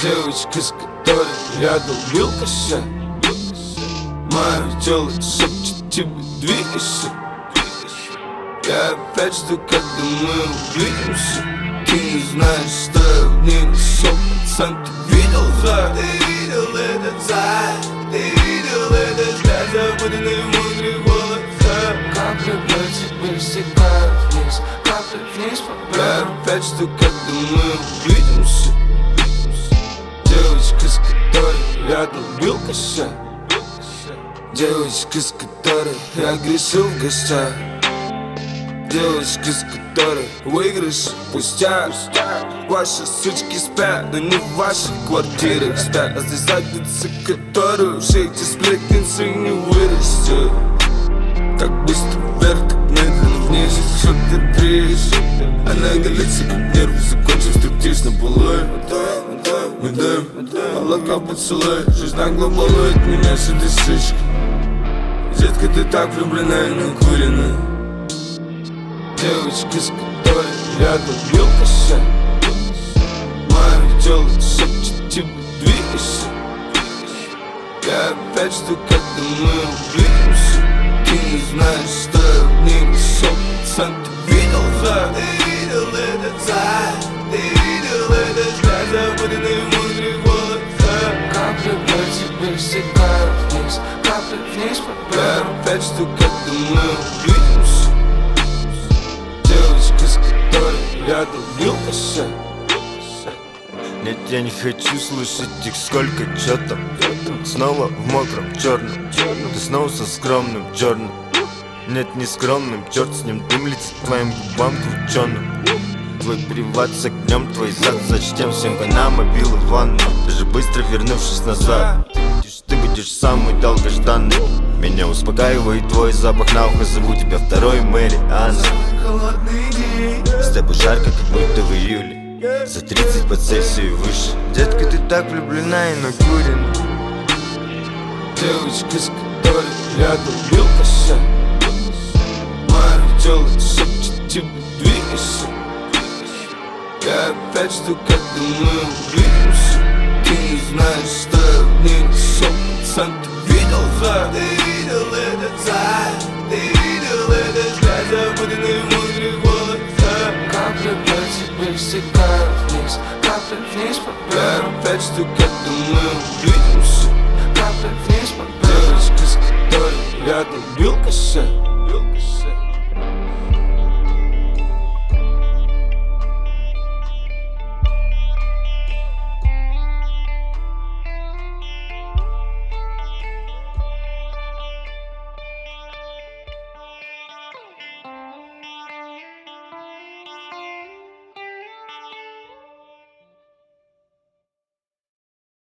Девочка, с которой я долбил кося, мое тело шепчет тебе двигайся. Я опять жду, когда мы увидимся. Ты не знаешь, что я в ней нашел, пацан, ты видел, да? Ты видел этот зай, ты видел этот взгляд, запутанный в мудрых волосах. Капли по тебе стекают вниз, капли вниз по Я опять жду, когда мы увидимся. Девочка, с которой я долбил кося, девочка, с которой я грешил в гостях, девочки, с которой выигрыш пустяк. Ваши сучки спят, но не в ваших квартирах спят. А здесь задница, которую все эти сплетницы не вырастет. Так быстро вверх, так медленно вниз. Супер-приз, она голится, как нервы. Закончив стриптиз на полу. Мы даем молоко поцелуй. Жизнь нагло балует меня с этой сучкой. Детка, ты так влюблена и накурена. Девочка, с которой я долбил кося, мое тело шепчет тебе двигайся. Я опять жду, когда мы увидимся. Ты не знаешь, что я в ней нашел, пацан, ты видел, да? Ты видел этот зай, ты видел этот взгляд, запутанный в мудрых волосах. Капли по тебе стекают вниз, капли вниз по Я опять жду, когда мы увидимся. Девочка, с которой я долбил кося. Нет, я не хочу слышать их сколько чё там. Снова в мокром черном, ты снова со скромным черным. Нет, не скромным, черт с ним, дым летит к твоим губам крученым. Твой приват с огнем, твой зад зачтем всем на мобилу в ванну. Даже быстро вернувшись назад, ты будешь самый долгожданный. Меня успокаивает твой запах на ухо, зову тебя второй Мэри Анна. С тобой жарко, как будто в июле, за 30 по Цельсию и выше. Детка, ты так влюблена и накурена. Девочка, с которой я долбил кося, мое тело шепчет тебе двигайся. Я опять жду, когда мы увидимся. Ты не знаешь, что я в ней нашел, пацан, ты видел, да? Ты видел этот зай, ты видел этот взгляд, запутанный в мудрых волосах. Капли по тебе стекают вниз, капли вниз по Я опять жду, когда мы увидимся. капли вниз по Девочка, с которой я долбил кося.